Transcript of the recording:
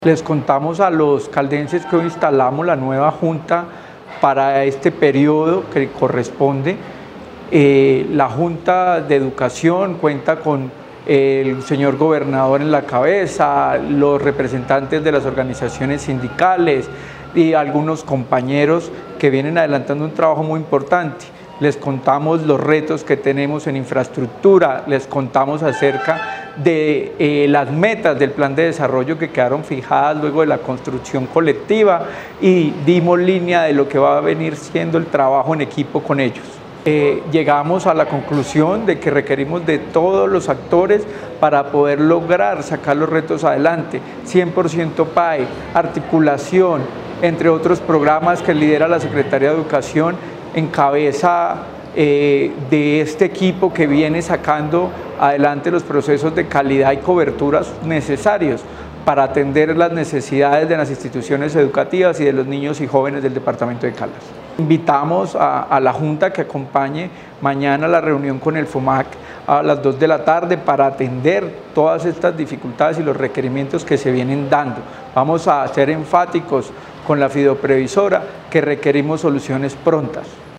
Les contamos a los caldenses que hoy instalamos la nueva junta para este periodo que corresponde. La Junta de Educación cuenta con el señor gobernador en la cabeza, los representantes de las organizaciones sindicales y algunos compañeros que vienen adelantando un trabajo muy importante. Les contamos los retos que tenemos en infraestructura, les contamos acerca de las metas del plan de desarrollo que quedaron fijadas luego de la construcción colectiva y dimos línea de lo que va a venir siendo el trabajo en equipo con ellos. Llegamos a la conclusión de que requerimos de todos los actores para poder lograr sacar los retos adelante. 100% PAE, articulación, entre otros programas que lidera la Secretaría de Educación en cabeza de este equipo que viene sacando adelante los procesos de calidad y coberturas necesarios para atender las necesidades de las instituciones educativas y de los niños y jóvenes del departamento de Caldas. Invitamos a la Junta que acompañe mañana la reunión con el FOMAC a las 2 de la tarde para atender todas estas dificultades y los requerimientos que se vienen dando. Vamos a ser enfáticos con la fideoprevisora que requerimos soluciones prontas.